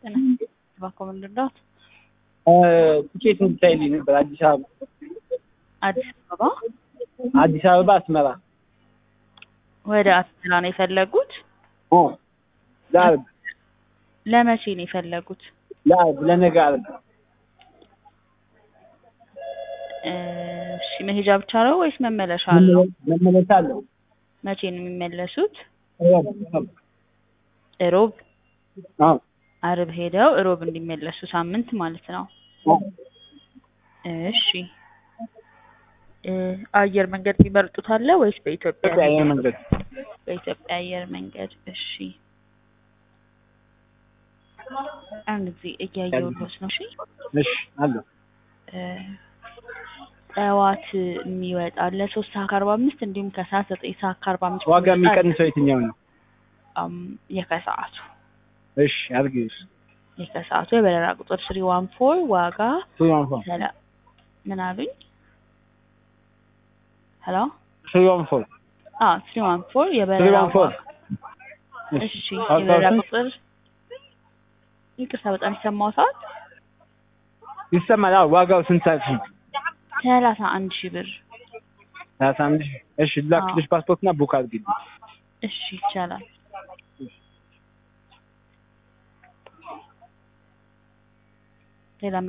እባክዎ ምንድን ነው? ትኬት እንድታይልኝ ነበር። አዲስ አበባ አስመራ። ወደ አስመራ ነው የፈለጉት? ለዓርብ ለመቼ ነው የፈለጉት? ለነገ ዓርብ። እሺ መሄጃ ብቻ ነው ወይስ መመለሻ አለው? መመለሻ አለው። መቼ ነው የሚመለሱት? ሮብ። ሮብ? አዎ። ዓርብ ሄደው ሮብ እንዲመለሱ ሳምንት ማለት ነው። እሺ አየር መንገድ የሚመርጡት አለ ወይስ በኢትዮጵያ አየር መንገድ? በኢትዮጵያ አየር መንገድ። እሺ አንድ ጊዜ እያየሁልዎት ነው። እሺ አለው። ጠዋት የሚወጣ ለ3 ሰዓት ከ45 እንዲሁም ከሰዓት 9 ሰዓት ከ45 ዋጋ የሚቀንሰው የትኛው ነው? የከሰዓቱ። እሺ አድርጊው። የከሰዓቱ የበረራ ቁጥር 314 ዋጋ 314 ምን አሉኝ? ሄሎ 314 314 የበረራ ዋጋ። እሺ የበረራ ቁጥር ይቅርታ በጣም ይሰማዎታል? ይሰማል። አዎ ዋጋው ስንት ሰዓት ነው? 31,000 ብር። 31,000። እሺ ላክልሽ ፓስፖርትና ቡክ አድርጊልኝ። እሺ ይቻላል። ሌላ